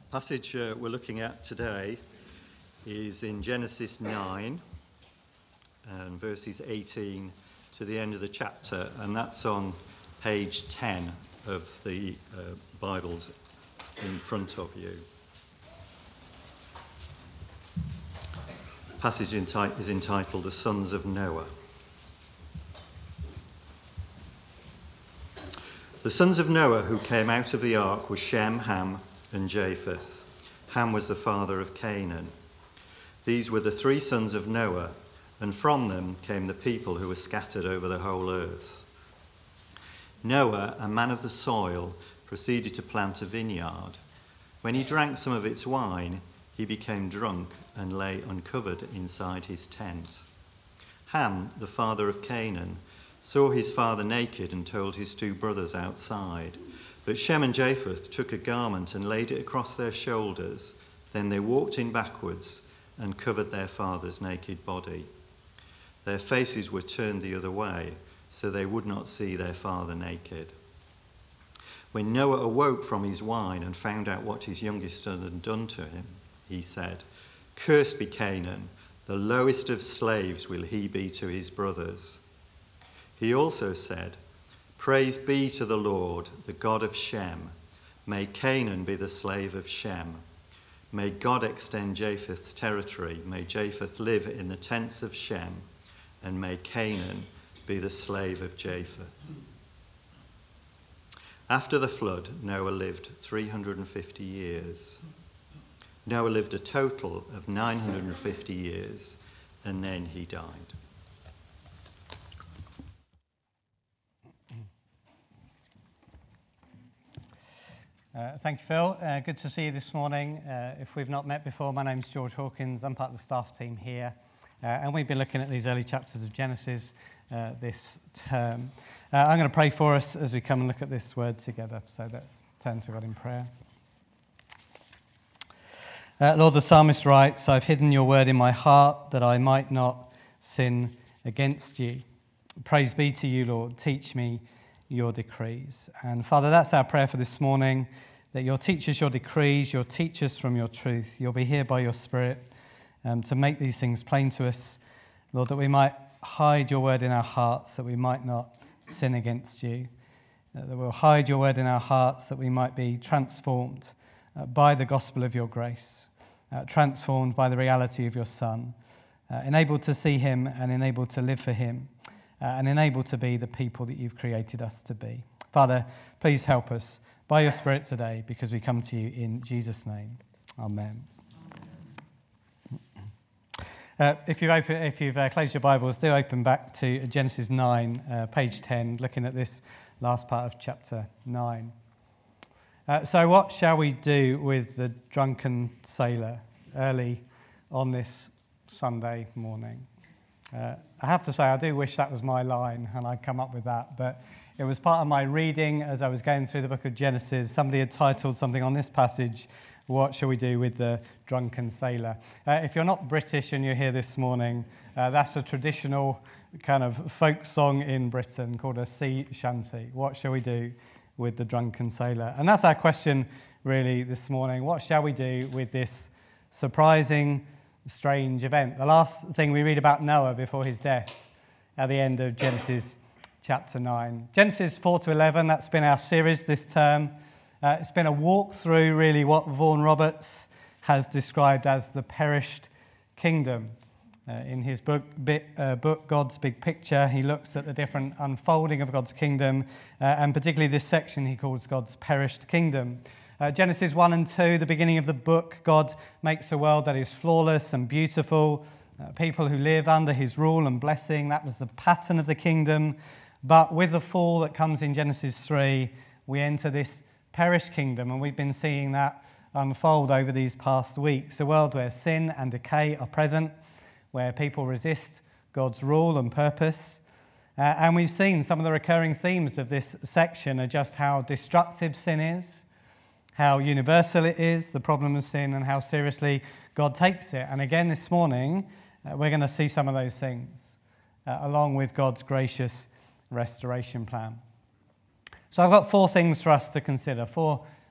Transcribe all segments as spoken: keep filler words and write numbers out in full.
passage uh, we're looking at today is in Genesis nine and verses eighteen to the end of the chapter, and that's on page ten of the uh, Bibles in front of you. The passage enti- is entitled The Sons of Noah. The sons of Noah who came out of the ark were Shem, Ham, and Japheth. Ham was the father of Canaan. These were the three sons of Noah, and from them came the people who were scattered over the whole earth. Noah, a man of the soil, proceeded to plant a vineyard. When he drank some of its wine, he became drunk and lay uncovered inside his tent. Ham, the father of Canaan, saw his father naked and told his two brothers outside. But Shem and Japheth took a garment and laid it across their shoulders. Then they walked in backwards and covered their father's naked body. Their faces were turned the other way, so they would not see their father naked. When Noah awoke from his wine and found out what his youngest son had done to him, he said, "Cursed be Canaan, the lowest of slaves will he be to his brothers." He also said, "Praise be to the Lord, the God of Shem. May Canaan be the slave of Shem. May God extend Japheth's territory. May Japheth live in the tents of Shem. And may Canaan be the slave of Japheth." After the flood, Noah lived three hundred fifty years. Noah lived a total of nine hundred fifty years, and then he died. Uh, thank you, Phil. Uh, good to see you this morning. Uh, if we've not met before, my name's George Hawkins. I'm part of the staff team here. Uh, and we've been looking at these early chapters of Genesis uh, this term. Uh, I'm going to pray for us as we come and look at this word together. So let's turn to God in prayer. Uh, Lord, the psalmist writes, "I've hidden your word in my heart that I might not sin against you." Praise be to you, Lord. Teach me your decrees. And Father, that's our prayer for this morning, that you'll teach us your decrees, you'll teach us from your truth. You'll be here by your Spirit um, to make these things plain to us, Lord, that we might hide your word in our hearts, that we might not sin against you, uh, that we'll hide your word in our hearts, that we might be transformed uh, by the gospel of your grace, uh, transformed by the reality of your Son, uh, enabled to see him and enabled to live for him, Uh, and enabled to be the people that you've created us to be. Father, please help us by your Spirit today, because we come to you in Jesus' name. Amen. Uh, if you've, open, if you've uh, closed your Bibles, do open back to Genesis nine, uh, page ten, looking at this last part of chapter nine. Uh, so what shall we do with the drunken sailor early on this Sunday morning? Uh, I have to say, I do wish that was my line and I'd come up with that, but it was part of my reading as I was going through the book of Genesis. Somebody had titled something on this passage, "What shall we do with the drunken sailor?" Uh, if you're not British and you're here this morning, uh, that's a traditional kind of folk song in Britain called a sea shanty. What shall we do with the drunken sailor? And that's our question really this morning. What shall we do with this surprising, strange event? The last thing we read about Noah before his death at the end of Genesis chapter nine. Genesis four to eleven, that's been our series this term. Uh, it's been a walk through really what Vaughan Roberts has described as the perished kingdom. Uh, in his book, bit, uh, book, God's Big Picture, he looks at the different unfolding of God's kingdom, uh, and particularly this section he calls God's perished kingdom. Uh, Genesis one and two, the beginning of the book, God makes a world that is flawless and beautiful, uh, people who live under his rule and blessing. That was the pattern of the kingdom. But with the fall that comes in Genesis three, we enter this perished kingdom, and we've been seeing that unfold over these past weeks. A world where sin and decay are present, where people resist God's rule and purpose. Uh, and we've seen some of the recurring themes of this section are just how destructive sin is, how universal it is, the problem of sin, and how seriously God takes it. And again this morning, uh, we're going to see some of those things, uh, along with God's gracious restoration plan. So I've got four things for us to consider, four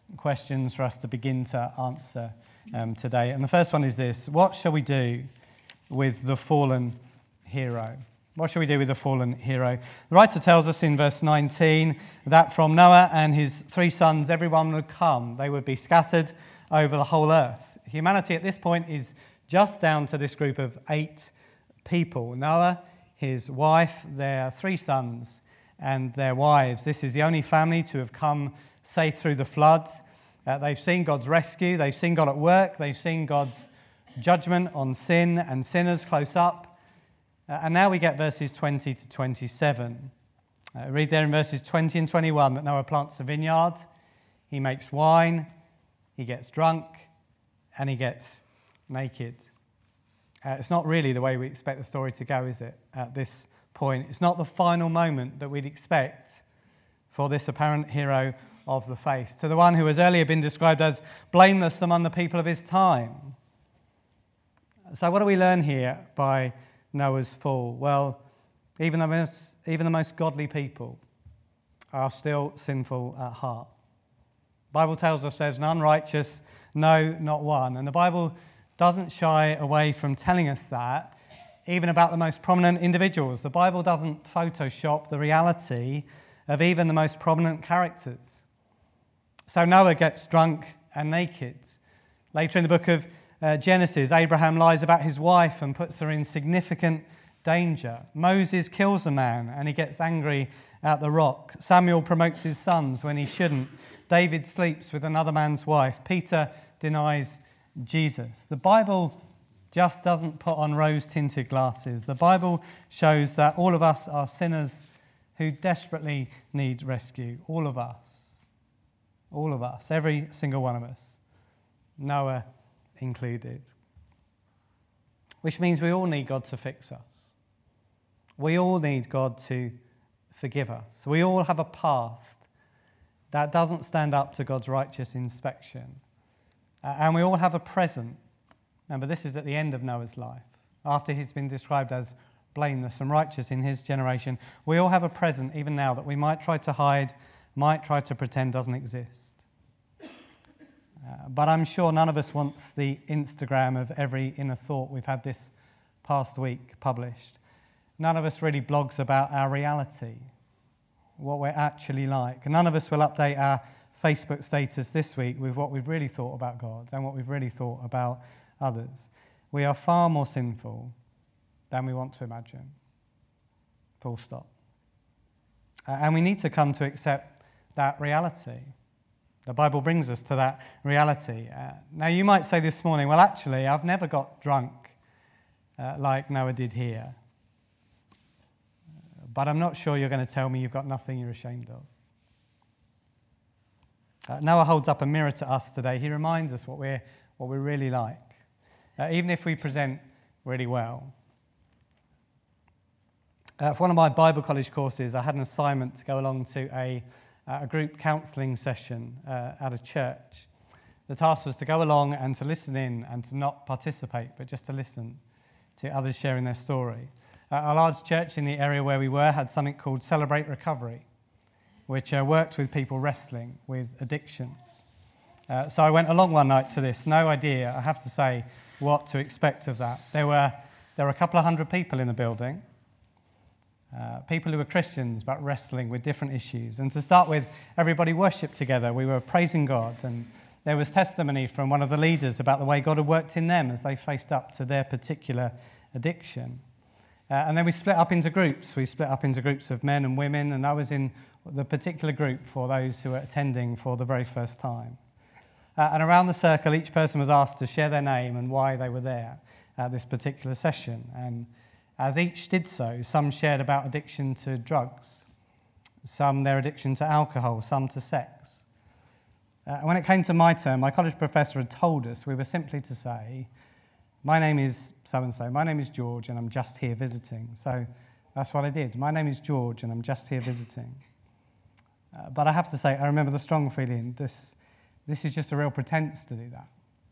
questions for us to begin to answer um, today. And the first one is this: what shall we do with the fallen hero? What shall we do with the fallen hero? The writer tells us in verse nineteen that from Noah and his three sons, everyone would come. They would be scattered over the whole earth. Humanity at this point is just down to this group of eight people: Noah, his wife, their three sons, and their wives. This is the only family to have come safe through the flood. Uh, they've seen God's rescue. They've seen God at work. They've seen God's judgment on sin and sinners close up. Uh, and now we get verses twenty to twenty-seven. Uh, read there in verses twenty and twenty-one that Noah plants a vineyard. He makes wine. He gets drunk. And he gets naked. Uh, it's not really the way we expect the story to go, is it, at this point? It's not the final moment that we'd expect for this apparent hero of the faith, to the one who has earlier been described as blameless among the people of his time. So what do we learn here by Noah's fall? Well, even the most, even the most godly people are still sinful at heart. The Bible tells us there's none righteous, no, not one. And the Bible doesn't shy away from telling us that, even about the most prominent individuals. The Bible doesn't Photoshop the reality of even the most prominent characters. So Noah gets drunk and naked. Later in the book of uh, Genesis, Abraham lies about his wife and puts her in significant danger. Moses kills a man and he gets angry at the rock. Samuel promotes his sons when he shouldn't. David sleeps with another man's wife. Peter denies Jesus. The Bible just doesn't put on rose-tinted glasses. The Bible shows that all of us are sinners who desperately need rescue. All of us. All of us. Every single one of us. Noah included. Which means we all need God to fix us. We all need God to forgive us. We all have a past that doesn't stand up to God's righteous inspection. Uh, and we all have a present. Remember, this is at the end of Noah's life. After he's been described as blameless and righteous in his generation, we all have a present even now that we might try to hide, might try to pretend doesn't exist. Uh, but I'm sure none of us wants the Instagram of every inner thought we've had this past week published. None of us really blogs about our reality, what we're actually like. None of us will update our Facebook status this week with what we've really thought about God and what we've really thought about others. We are far more sinful than we want to imagine. Full stop. Uh, and we need to come to accept that reality. The Bible brings us to that reality. Uh, now, you might say this morning, well, actually, I've never got drunk uh, like Noah did here. But I'm not sure you're going to tell me you've got nothing you're ashamed of. Uh, Noah holds up a mirror to us today. He reminds us what we're, what we're really like, uh, even if we present really well. Uh, for one of my Bible college courses, I had an assignment to go along to a, uh, a group counselling session uh, at a church. The task was to go along and to listen in and to not participate, but just to listen to others sharing their story. Uh, a large church in the area where we were had something called Celebrate Recovery, which uh, worked with people wrestling with addictions. Uh, so I went along one night to this. No idea, I have to say, what to expect of that. There were, there were a couple of hundred people in the building, uh, people who were Christians but wrestling with different issues. And to start with, everybody worshipped together. We were praising God, and there was testimony from one of the leaders about the way God had worked in them as they faced up to their particular addiction. Uh, and then we split up into groups. We split up into groups of men and women, and I was in the particular group for those who were attending for the very first time. Uh, and around the circle, each person was asked to share their name and why they were there at this particular session. And as each did so, some shared about addiction to drugs, some their addiction to alcohol, some to sex. Uh, and when it came to my turn, my college professor had told us we were simply to say, my name is so-and-so, my name is George, and I'm just here visiting. So that's what I did. My name is George, and I'm just here visiting. Uh, but I have to say, I remember the strong feeling, this, this is just a real pretense to do that.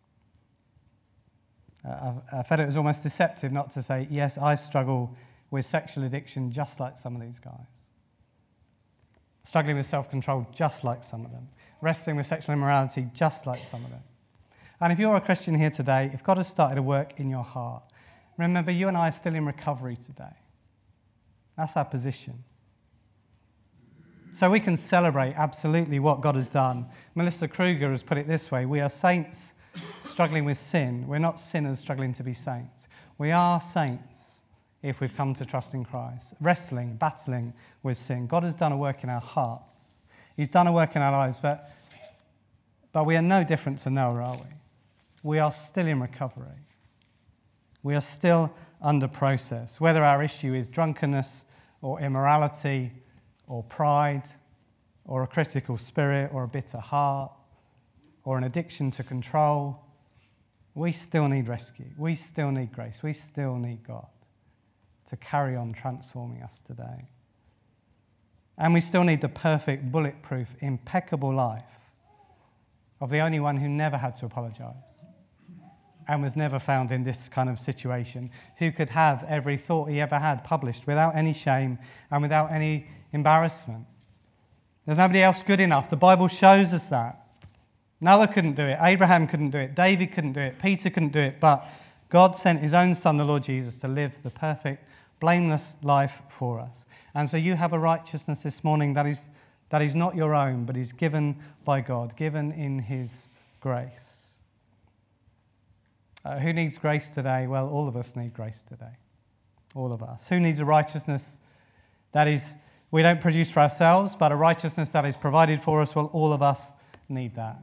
Uh, I, I felt it was almost deceptive not to say, yes, I struggle with sexual addiction just like some of these guys. struggling with self-control just like some of them, wrestling with sexual immorality just like some of them. And if you're a Christian here today, if God has started a work in your heart, remember, you and I are still in recovery today. That's our position. So we can celebrate absolutely what God has done. Melissa Kruger has put it this way: we are saints struggling with sin. We're not sinners struggling to be saints. We are saints if we've come to trust in Christ, wrestling, battling with sin. God has done a work in our hearts. He's done a work in our lives, but, but we are no different to Noah, are we? We are still in recovery. We are still under process. Whether our issue is drunkenness or immorality or pride or a critical spirit or a bitter heart or an addiction to control, we still need rescue. We still need grace. We still need God to carry on transforming us today. And we still need the perfect, bulletproof, impeccable life of the only one who never had to apologize and was never found in this kind of situation, who could have every thought he ever had published without any shame and without any embarrassment. There's nobody else good enough. The Bible shows us that. Noah couldn't do it. Abraham couldn't do it. David couldn't do it. Peter couldn't do it. But God sent his own Son, the Lord Jesus, to live the perfect, blameless life for us. And so you have a righteousness this morning that is, that is not your own, but is given by God, given in his grace. Uh, who needs grace today? Well, all of us need grace today. All of us. Who needs a righteousness that is, we don't produce for ourselves, but a righteousness that is provided for us? Well, all of us need that.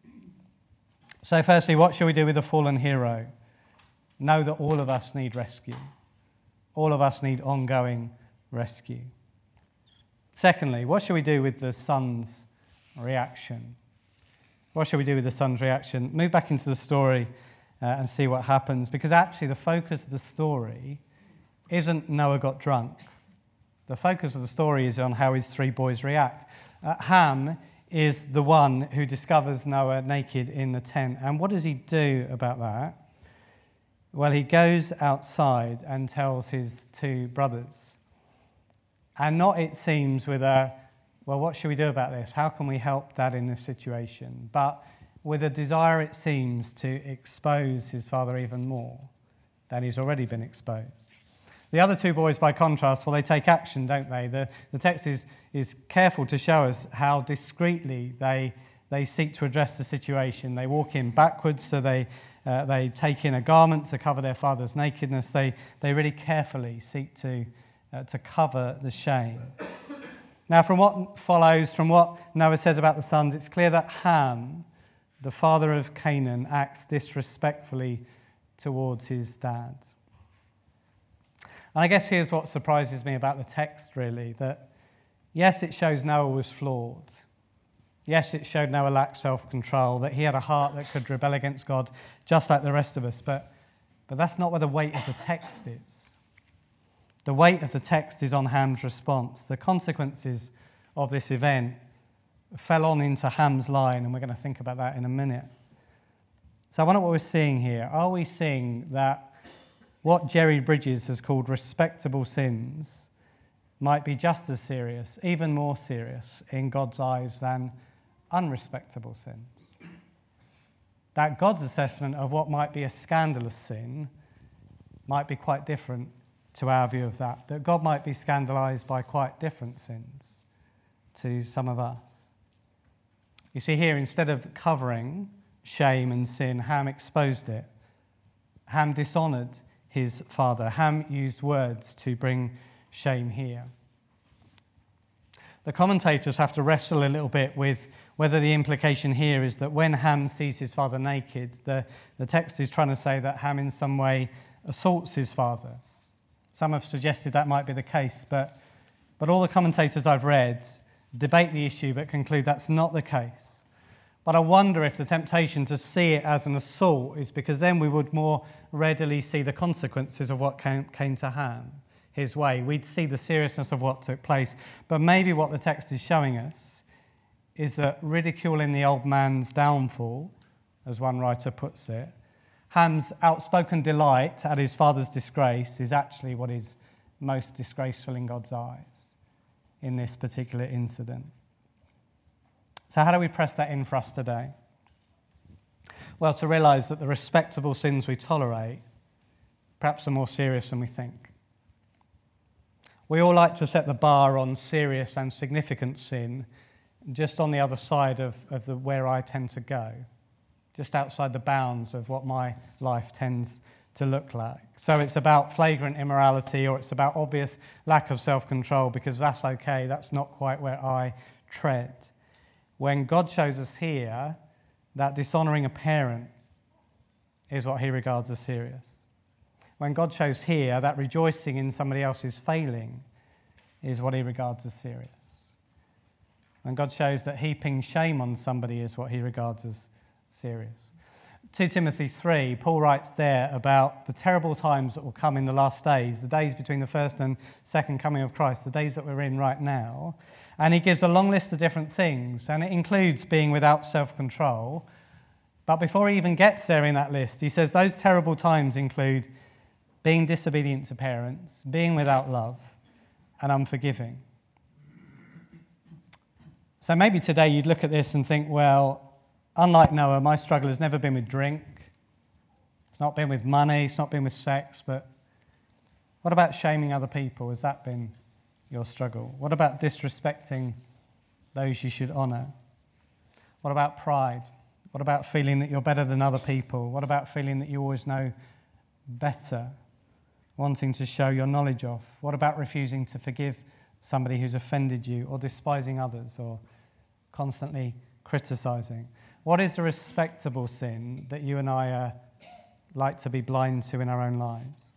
So firstly, what shall we do with the fallen hero? Know that all of us need rescue. All of us need ongoing rescue. Secondly, what shall we do with the son's reaction? What shall we do with the son's reaction? Move back into the story uh, and see what happens, because actually the focus of the story isn't Noah got drunk. The focus of the story is on how his three boys react. Uh, Ham is the one who discovers Noah naked in the tent. And what does he do about that? Well, he goes outside and tells his two brothers. And not, it seems, with a, well, what should we do about this? How can we help Dad in this situation? But with a desire, it seems, to expose his father even more than he's already been exposed. The other two boys, by contrast, well, they take action, don't they? The, the text is, is careful to show us how discreetly they, they seek to address the situation. They walk in backwards, so they, uh, they take in a garment to cover their father's nakedness. They, they really carefully seek to, uh, to cover the shame. Now, from what follows, from what Noah says about the sons, it's clear that Ham, the father of Canaan, acts disrespectfully towards his dad. And I guess here's what surprises me about the text, really, that yes, it shows Noah was flawed. Yes, it showed Noah lacked self-control, that he had a heart that could rebel against God just like the rest of us. But, but that's not where the weight of the text is. The weight of the text is on Ham's response. The consequences of this event fell on into Ham's line, and we're going to think about that in a minute. So I wonder what we're seeing here. Are we seeing that what Jerry Bridges has called respectable sins might be just as serious, even more serious in God's eyes than unrespectable sins? That God's assessment of what might be a scandalous sin might be quite different to our view of that. That God might be scandalized by quite different sins to some of us. You see here, instead of covering shame and sin, Ham exposed it. Ham dishonored his father. Ham used words to bring shame here. The commentators have to wrestle a little bit with whether the implication here is that when Ham sees his father naked, the, the text is trying to say that Ham in some way assaults his father. Some have suggested that might be the case, but, but all the commentators I've read debate the issue but conclude that's not the case. But I wonder if the temptation to see it as an assault is because then we would more readily see the consequences of what came, came to Ham, his way. We'd see the seriousness of what took place. But maybe what the text is showing us is that ridiculing the old man's downfall, as one writer puts it, Ham's outspoken delight at his father's disgrace is actually what is most disgraceful in God's eyes. in this particular incident. So how do we press that in for us today? Well, to realise that the respectable sins we tolerate perhaps are more serious than we think. We all like to set the bar on serious and significant sin just on the other side of, of the where I tend to go, just outside the bounds of what my life tends to look like. So it's about flagrant immorality, or it's about obvious lack of self-control, because that's okay, that's not quite where I tread. When God shows us here that dishonouring a parent is what he regards as serious. When God shows here that rejoicing in somebody else's failing is what he regards as serious. When God shows that heaping shame on somebody is what he regards as serious. Second Timothy three, Paul writes there about the terrible times that will come in the last days, the days between the first and second coming of Christ, the days that we're in right now. And he gives a long list of different things, and it includes being without self-control. But before he even gets there in that list, he says those terrible times include being disobedient to parents, being without love, and unforgiving. So maybe today you'd look at this and think, well, unlike Noah, my struggle has never been with drink. It's not been with money. It's not been with sex. But what about shaming other people? Has that been your struggle? What about disrespecting those you should honour? What about pride? What about feeling that you're better than other people? What about feeling that you always know better? Wanting to show your knowledge off? What about refusing to forgive somebody who's offended you, or despising others, or constantly criticising? What is the respectable sin that you and I uh, like to be blind to in our own lives?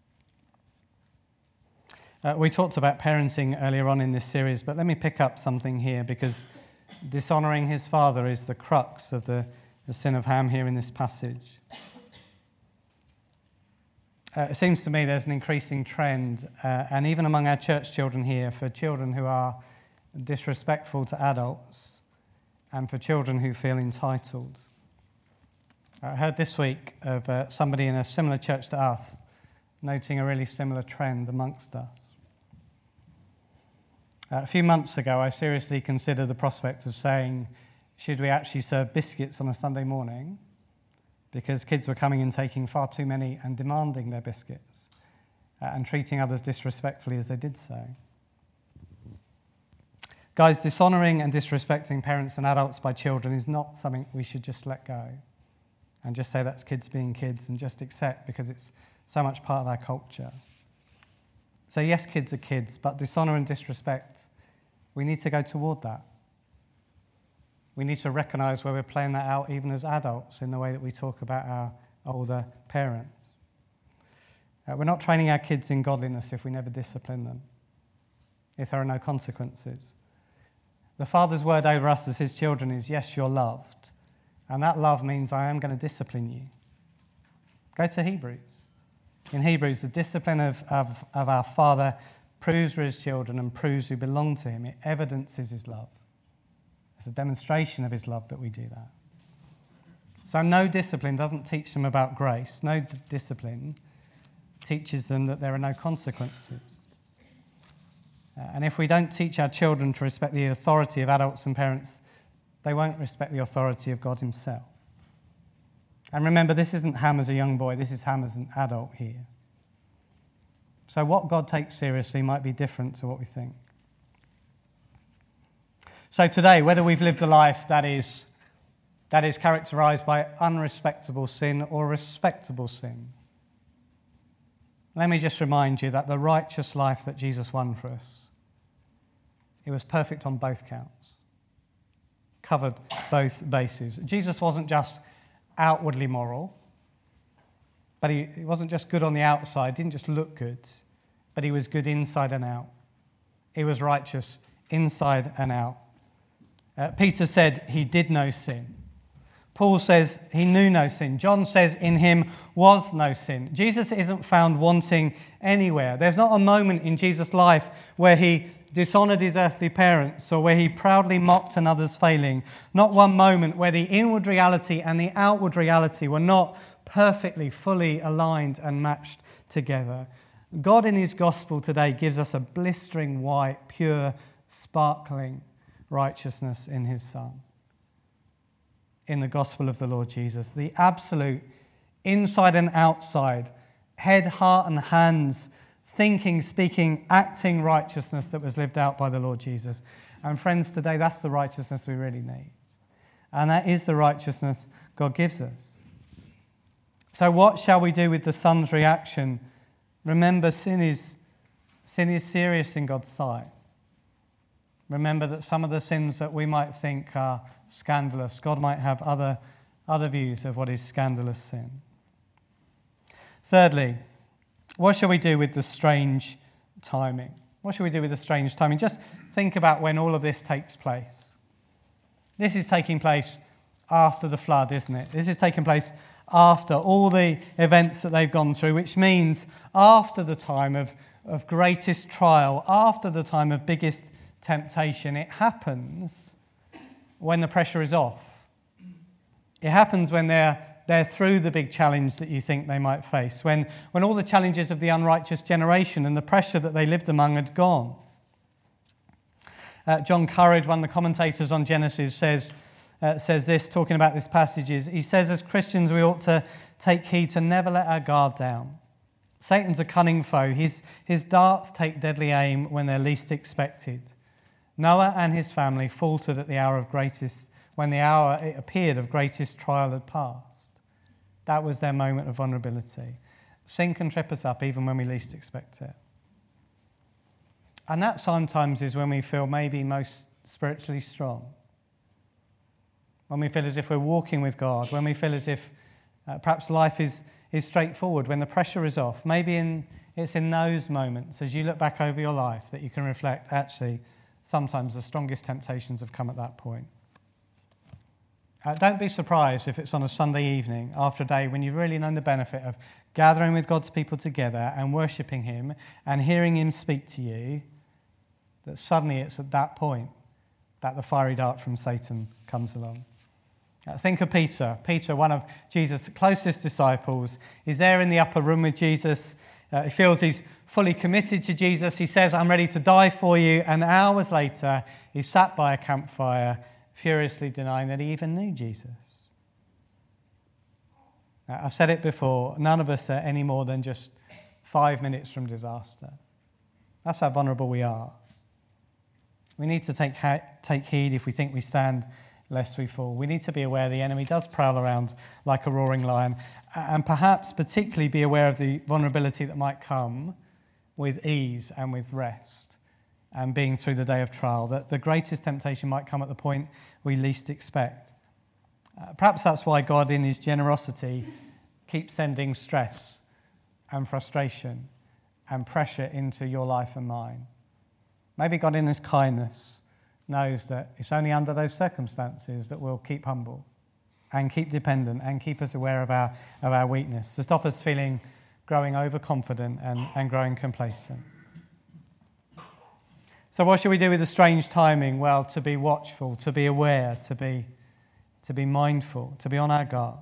Uh, we talked about parenting earlier on in this series, but let me pick up something here, because dishonouring his father is the crux of the, the sin of Ham here in this passage. Uh, it seems to me there's an increasing trend, uh, and even among our church children here, for children who are disrespectful to adults and for children who feel entitled. I heard this week of uh, somebody in a similar church to us noting a really similar trend amongst us. Uh, a few months ago, I seriously considered the prospect of saying, should we actually serve biscuits on a Sunday morning? Because kids were coming and taking far too many and demanding their biscuits uh, and treating others disrespectfully as they did so. Guys, dishonouring and disrespecting parents and adults by children is not something we should just let go and just say that's kids being kids and just accept, because it's so much part of our culture. So yes, kids are kids, but dishonour and disrespect, we need to go toward that. We need to recognise where we're playing that out even as adults in the way that we talk about our older parents. Uh, we're not training our kids in godliness if we never discipline them, if there are no consequences. The Father's word over us as his children is, yes, you're loved. And that love means I am going to discipline you. Go to Hebrews. In Hebrews, the discipline of, of, of our Father proves we're his children and proves we belong to him. It evidences his love. It's a demonstration of his love that we do that. So no discipline doesn't teach them about grace. No d- discipline teaches them that there are no consequences. Uh, and if we don't teach our children to respect the authority of adults and parents, they won't respect the authority of God himself. And remember, this isn't Ham as a young boy, this is Ham as an adult here. So what God takes seriously might be different to what we think. So today, whether we've lived a life that is, that is characterised by unrespectable sin or respectable sin, let me just remind you that the righteous life that Jesus won for us, it was perfect on both counts, covered both bases. Jesus wasn't just outwardly moral, but he, he wasn't just good on the outside, didn't just look good, but he was good inside and out. He was righteous inside and out. Uh, Peter said he did no sin. Paul says he knew no sin. John says in him was no sin. Jesus isn't found wanting anywhere. There's not a moment in Jesus' life where he dishonoured his earthly parents or where he proudly mocked another's failing. Not one moment where the inward reality and the outward reality were not perfectly, fully aligned and matched together. God in his gospel today gives us a blistering white, pure sparkling righteousness in his Son. In the gospel of the Lord Jesus, the absolute inside and outside, head, heart and hands, thinking, speaking, acting righteousness that was lived out by the Lord Jesus. And friends, today that's the righteousness we really need. And that is the righteousness God gives us. So what shall we do with the Son's reaction? Remember, sin is, sin is serious in God's sight. Remember that some of the sins that we might think are scandalous, God might have other, other views of what is scandalous sin. Thirdly, what shall we do with the strange timing? What shall we do with the strange timing? Just think about when all of this takes place. This is taking place after the flood, isn't it? This is taking place after all the events that they've gone through, which means after the time of, of greatest trial, after the time of biggest temptation. It happens when the pressure is off. It happens when they're, they're through the big challenge that you think they might face, when, when all the challenges of the unrighteous generation and the pressure that they lived among had gone. Uh, John Courage, one of the commentators on Genesis, says, uh, says this, talking about this passage, is, he says, as Christians we ought to take heed to never let our guard down. Satan's a cunning foe. His, his darts take deadly aim when they're least expected. Noah and his family faltered at the hour of greatest, when the hour it appeared of greatest trial had passed. That was their moment of vulnerability. Sin can trip us up even when we least expect it. And that sometimes is when we feel maybe most spiritually strong. When we feel as if we're walking with God, when we feel as if uh, perhaps life is, is straightforward, when the pressure is off. Maybe in, it's in those moments, as you look back over your life, that you can reflect, actually, sometimes the strongest temptations have come at that point. Uh, don't be surprised if it's on a Sunday evening after a day when you've really known the benefit of gathering with God's people together and worshipping him and hearing him speak to you, that suddenly it's at that point that the fiery dart from Satan comes along. Uh, think of Peter. Peter, one of Jesus' closest disciples, is there in the upper room with Jesus. Uh, he feels he's fully committed to Jesus. He says, I'm ready to die for you. And hours later, he's sat by a campfire, furiously denying that he even knew Jesus. Now, I've said it before, none of us are any more than just five minutes from disaster. That's how vulnerable we are. We need to take, ha- take heed if we think we stand, lest we fall. We need to be aware the enemy does prowl around like a roaring lion, and perhaps particularly be aware of the vulnerability that might come with ease and with rest and being through the day of trial, that the greatest temptation might come at the point we least expect. Uh, perhaps that's why God, in his generosity, keeps sending stress and frustration and pressure into your life and mine. Maybe God, in his kindness, knows that it's only under those circumstances that we'll keep humble and keep dependent and keep us aware of our, of our weakness, to stop us feeling growing overconfident and, and growing complacent. So what should we do with the strange timing? Well, to be watchful, to be aware, to be, to be mindful, to be on our guard.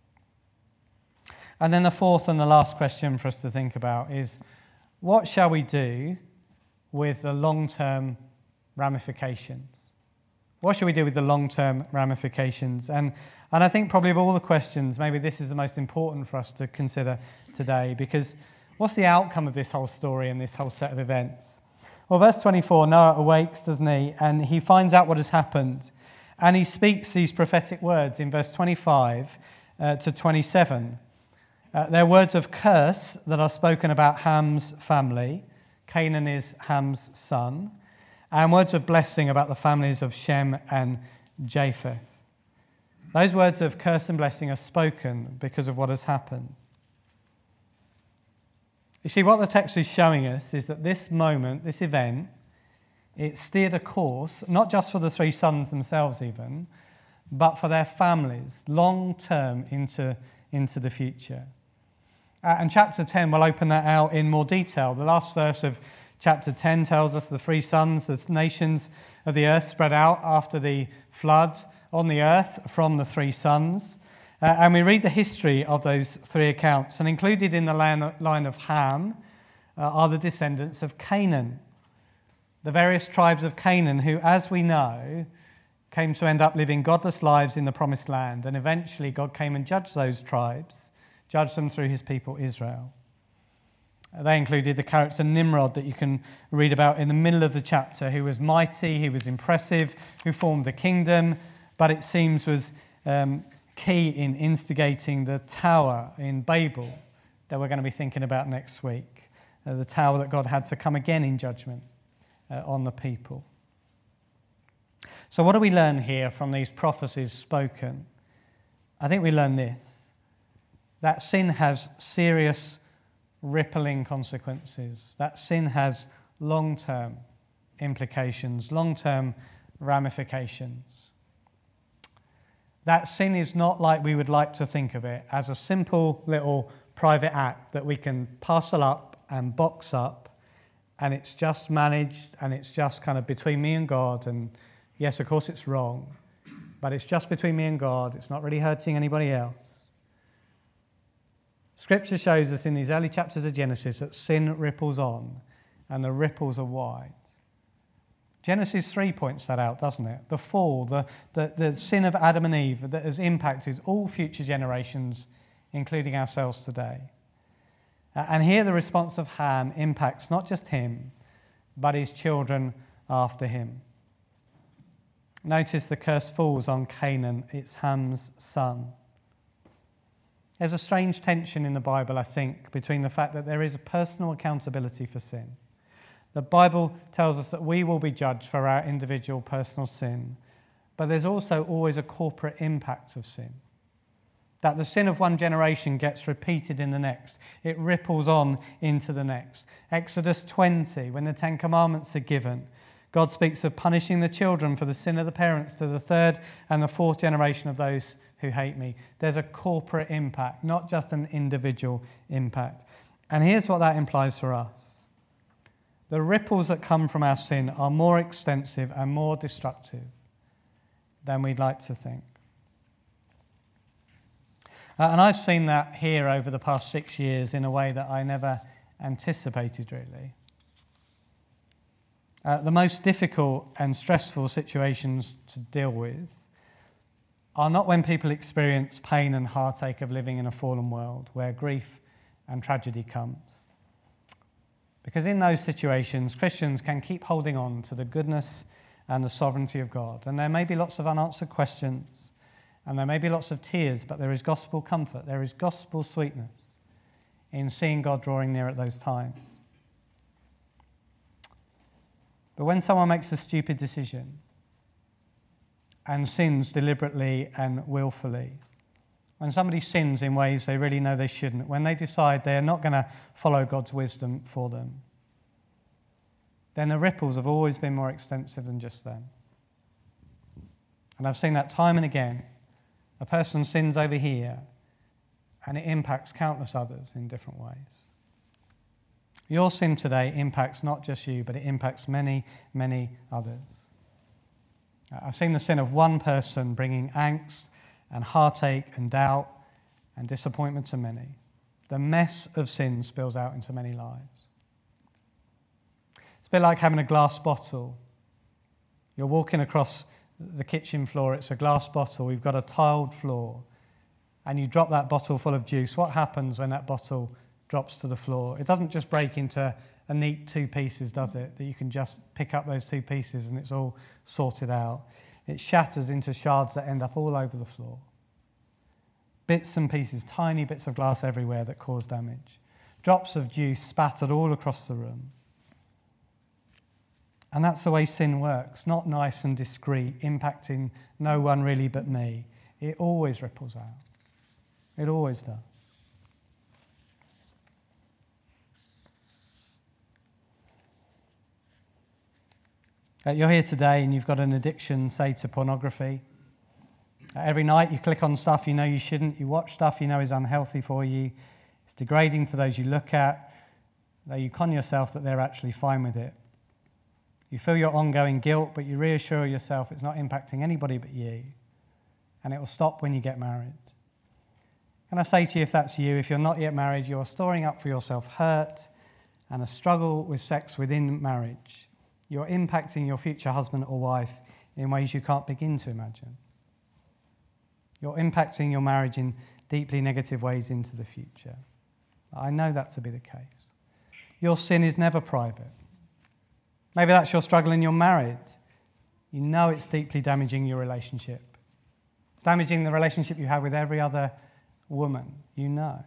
And then the fourth and the last question for us to think about is, what shall we do with the long-term ramifications? What should we do with the long-term ramifications? And, and I think probably of all the questions, maybe this is the most important for us to consider today, because what's the outcome of this whole story and this whole set of events? Well, verse twenty-four, Noah awakes, doesn't he? And he finds out what has happened. And he speaks these prophetic words in verse twenty-five uh, to twenty-seven. Uh, they're words of curse that are spoken about Ham's family. Canaan is Ham's son. And words of blessing about the families of Shem and Japheth. Those words of curse and blessing are spoken because of what has happened. You see, what the text is showing us is that this moment, this event, it steered a course, not just for the three sons themselves even, but for their families, long term into, into the future. Uh, and chapter ten will open that out in more detail. The last verse of chapter ten tells us the three sons, the nations of the earth spread out after the flood on the earth from the three sons. Uh, and we read the history of those three accounts. And included in the line of Ham uh, are the descendants of Canaan. the various tribes of Canaan who, as we know, came to end up living godless lives in the promised land. And eventually God came and judged those tribes, judged them through his people Israel. They included the character Nimrod that you can read about in the middle of the chapter, who was mighty, who was impressive, who formed a kingdom, but it seems was um, key in instigating the tower in Babel that we're going to be thinking about next week, uh, the tower that God had to come again in judgment uh, on the people. So what do we learn here from these prophecies spoken? I think we learn this, that sin has serious rippling consequences, that sin has long-term implications, long-term ramifications. That sin is not like we would like to think of it, as a simple little private act that we can parcel up and box up, and it's just managed and it's just kind of between me and God, and yes, of course it's wrong, but it's just between me and God. It's not really hurting anybody else. Scripture shows us in these early chapters of Genesis that sin ripples on, and the ripples are wide. Genesis three points that out, doesn't it? The fall, the, the, the sin of Adam and Eve that has impacted all future generations, including ourselves today. And here the response of Ham impacts not just him, but his children after him. Notice the curse falls on Canaan, it's Ham's son. There's a strange tension in the Bible, I think, between the fact that there is a personal accountability for sin. The Bible tells us that we will be judged for our individual personal sin, but there's also always a corporate impact of sin. That the sin of one generation gets repeated in the next. It ripples on into the next. Exodus twenty, when the Ten Commandments are given, God speaks of punishing the children for the sin of the parents to the third and the fourth generation of those who hate me. There's a corporate impact, not just an individual impact. And here's what that implies for us. The ripples that come from our sin are more extensive and more destructive than we'd like to think. Uh, and I've seen that here over the past six years in a way that I never anticipated, really. Uh, the most difficult and stressful situations to deal with are not when people experience pain and heartache of living in a fallen world where grief and tragedy comes. Because in those situations, Christians can keep holding on to the goodness and the sovereignty of God. And there may be lots of unanswered questions, and there may be lots of tears, but there is gospel comfort, there is gospel sweetness in seeing God drawing near at those times. But when someone makes a stupid decision and sins deliberately and willfully, when somebody sins in ways they really know they shouldn't, when they decide they are not going to follow God's wisdom for them, then the ripples have always been more extensive than just them. And I've seen that time and again. A person sins over here, and it impacts countless others in different ways. Your sin today impacts not just you, but it impacts many, many others. I've seen the sin of one person bringing angst and heartache and doubt and disappointment to many. The mess of sin spills out into many lives. It's a bit like having a glass bottle. You're walking across the kitchen floor, it's a glass bottle, we've got a tiled floor, and you drop that bottle full of juice. What happens when that bottle drops to the floor? It doesn't just break into a neat two pieces, does it? That you can just pick up those two pieces and it's all sorted out. It shatters into shards that end up all over the floor. Bits and pieces, tiny bits of glass everywhere that cause damage. Drops of juice spattered all across the room. And that's the way sin works, not nice and discreet, impacting no one really but me. It always ripples out. It always does. Uh, you're here today and you've got an addiction, say, to pornography. Uh, every night you click on stuff you know you shouldn't. You watch stuff you know is unhealthy for you. It's degrading to those you look at. Though you con yourself that they're actually fine with it. You feel your ongoing guilt, but you reassure yourself it's not impacting anybody but you. And it will stop when you get married. Can I say to you, if that's you, if you're not yet married, you're storing up for yourself hurt and a struggle with sex within marriage. You're impacting your future husband or wife in ways you can't begin to imagine. You're impacting your marriage in deeply negative ways into the future. I know that to be the case. Your sin is never private. Maybe that's your struggle in your marriage. You know it's deeply damaging your relationship. It's damaging the relationship you have with every other woman. You know.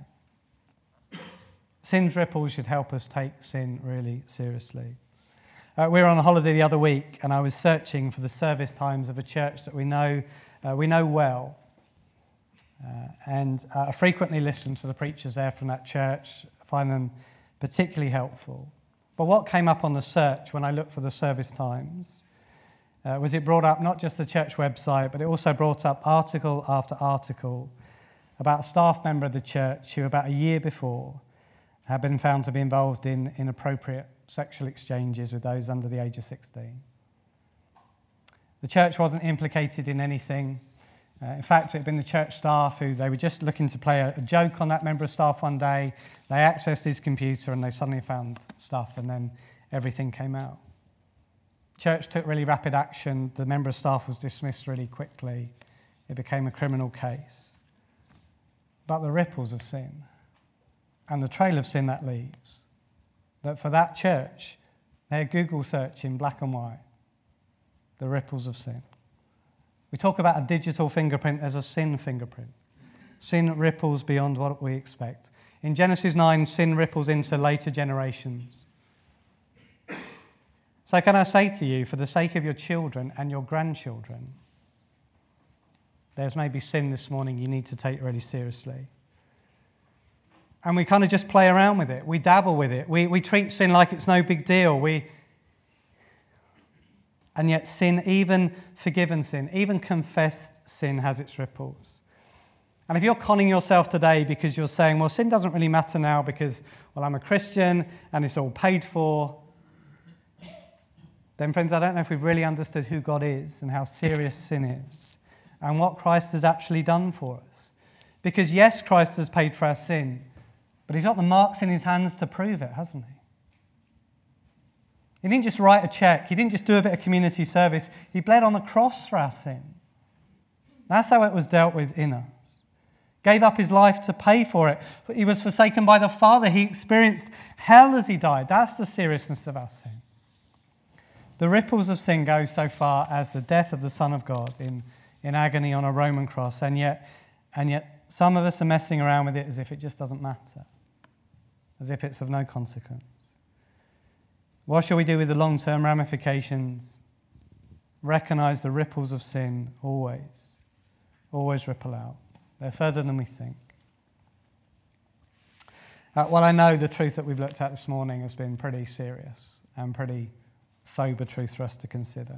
Sin's ripples should help us take sin really seriously. Uh, we were on a holiday the other week, and I was searching for the service times of a church that we know uh, we know well. Uh, and uh, I frequently listen to the preachers there from that church. I find them particularly helpful. But what came up on the search when I looked for the service times uh, was it brought up not just the church website, but it also brought up article after article about a staff member of the church who about a year before had been found to be involved in inappropriate sexual exchanges with those under the age of sixteen. The church wasn't implicated in anything. Uh, in fact, it had been the church staff who they were just looking to play a, a joke on that member of staff one day. They accessed his computer and they suddenly found stuff, and then everything came out. Church took really rapid action. The member of staff was dismissed really quickly. It became a criminal case. But the ripples of sin and the trail of sin that leaves, that for that church, their Google search in black and white, the ripples of sin. We talk about a digital fingerprint as a sin fingerprint. Sin ripples beyond what we expect. In Genesis nine, sin ripples into later generations. So can I say to you, for the sake of your children and your grandchildren, there's maybe sin this morning you need to take really seriously. And we kind of just play around with it. We dabble with it. We, we treat sin like it's no big deal. We... And yet sin, even forgiven sin, even confessed sin, has its ripples. And if you're conning yourself today because you're saying, well, sin doesn't really matter now because, well, I'm a Christian and it's all paid for, then, friends, I don't know if we've really understood who God is and how serious sin is and what Christ has actually done for us. Because, yes, Christ has paid for our sin, but he's got the marks in his hands to prove it, hasn't he? He didn't just write a check. He didn't just do a bit of community service. He bled on the cross for our sin. That's how it was dealt with in us. Gave up his life to pay for it. He was forsaken by the Father. He experienced hell as he died. That's the seriousness of our sin. The ripples of sin go so far as the death of the Son of God in, in agony on a Roman cross. And yet, and yet some of us are messing around with it as if it just doesn't matter. As if it's of no consequence. What shall we do with the long-term ramifications? Recognize the ripples of sin always, always ripple out. They're further than we think. Uh, well, I know the truth that we've looked at this morning has been pretty serious and pretty sober truth for us to consider.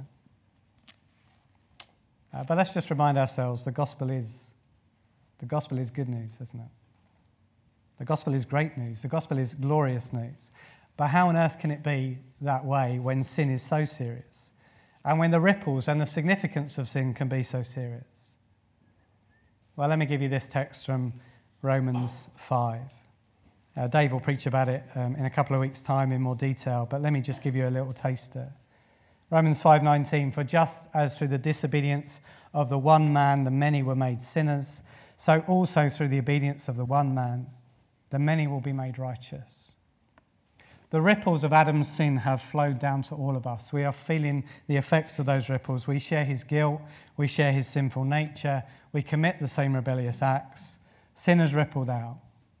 Uh, but let's just remind ourselves the gospel is the gospel is good news, isn't it? The gospel is great news. The gospel is glorious news. But how on earth can it be that way when sin is so serious? And when the ripples and the significance of sin can be so serious? Well, let me give you this text from Romans five. Uh, Dave will preach about it um, in a couple of weeks' time in more detail, but let me just give you a little taster. Romans five nineteen, for just as through the disobedience of the one man the many were made sinners, so also through the obedience of the one man the many will be made righteous. The ripples of Adam's sin have flowed down to all of us. We are feeling the effects of those ripples. We share his guilt. We share his sinful nature. We commit the same rebellious acts. Sin has rippled out.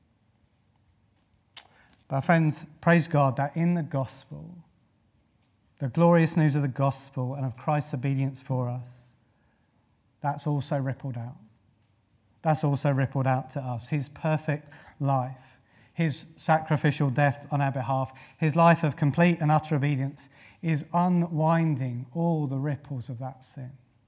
But friends, praise God that in the gospel, the glorious news of the gospel and of Christ's obedience for us, that's also rippled out. That's also rippled out to us. His perfect life. His sacrificial death on our behalf, his life of complete and utter obedience is unwinding all the ripples of that sin.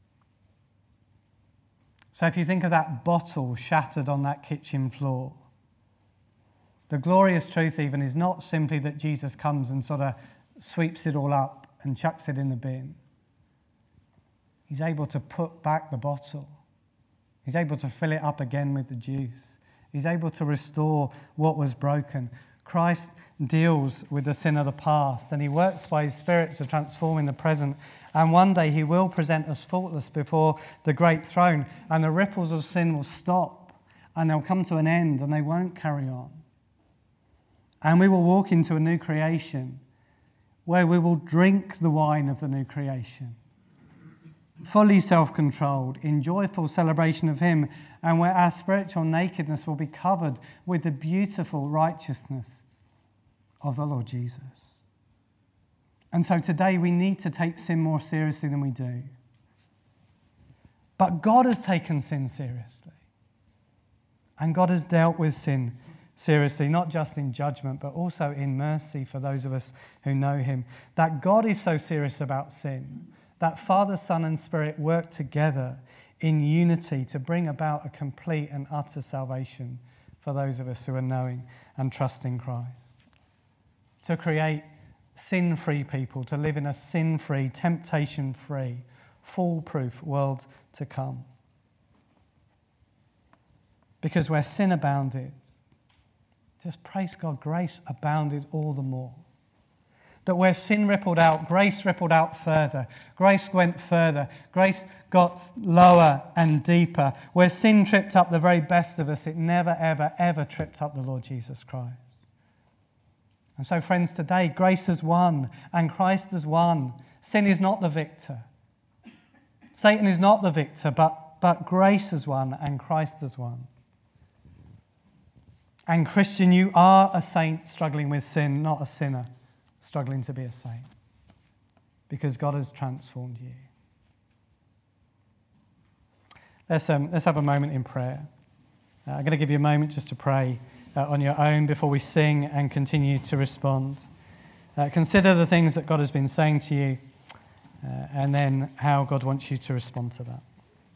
So if you think of that bottle shattered on that kitchen floor, the glorious truth even is not simply that Jesus comes and sort of sweeps it all up and chucks it in the bin. He's able to put back the bottle. He's able to fill it up again with the juice. He's able to restore what was broken. Christ deals with the sin of the past, and he works by his Spirit to transform in the present. And one day he will present us faultless before the great throne, and the ripples of sin will stop, and they'll come to an end, and they won't carry on. And we will walk into a new creation where we will drink the wine of the new creation, fully self-controlled, in joyful celebration of him, and where our spiritual nakedness will be covered with the beautiful righteousness of the Lord Jesus. And so today we need to take sin more seriously than we do. But God has taken sin seriously. And God has dealt with sin seriously, not just in judgment, but also in mercy for those of us who know him. That God is so serious about sin, that Father, Son, and Spirit work together in unity to bring about a complete and utter salvation for those of us who are knowing and trusting Christ. To create sin-free people, to live in a sin-free, temptation-free, foolproof world to come. Because where sin abounded, just praise God, grace abounded all the more. That where sin rippled out, grace rippled out further. Grace went further. Grace got lower and deeper. Where sin tripped up the very best of us, it never, ever, ever tripped up the Lord Jesus Christ. And so, friends, today, grace has won and Christ has won. Sin is not the victor. Satan is not the victor, but, but grace has won and Christ has won. And Christian, you are a saint struggling with sin, not a sinner struggling to be a saint, because God has transformed you. Let's, um, let's have a moment in prayer. Uh, I'm going to give you a moment just to pray uh, on your own before we sing and continue to respond. Uh, consider the things that God has been saying to you uh, and then how God wants you to respond to that.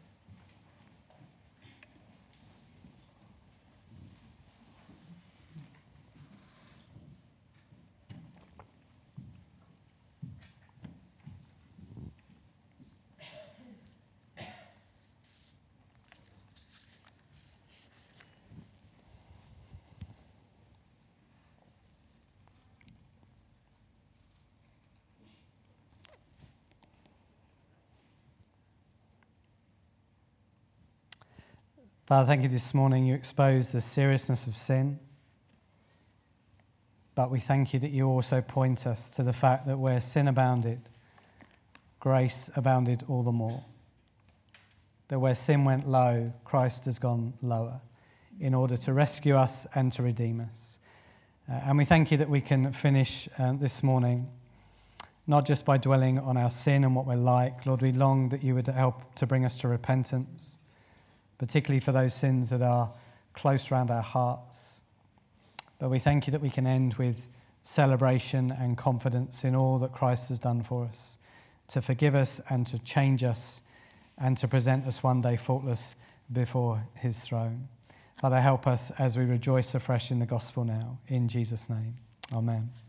Father, thank you this morning you expose the seriousness of sin. But we thank you that you also point us to the fact that where sin abounded, grace abounded all the more. That where sin went low, Christ has gone lower in order to rescue us and to redeem us. Uh, and we thank you that we can finish uh, this morning not just by dwelling on our sin and what we're like. Lord, we long that you would help to bring us to repentance, particularly for those sins that are close around our hearts. But we thank you that we can end with celebration and confidence in all that Christ has done for us, to forgive us and to change us and to present us one day faultless before his throne. Father, help us as we rejoice afresh in the gospel now. In Jesus' name, amen.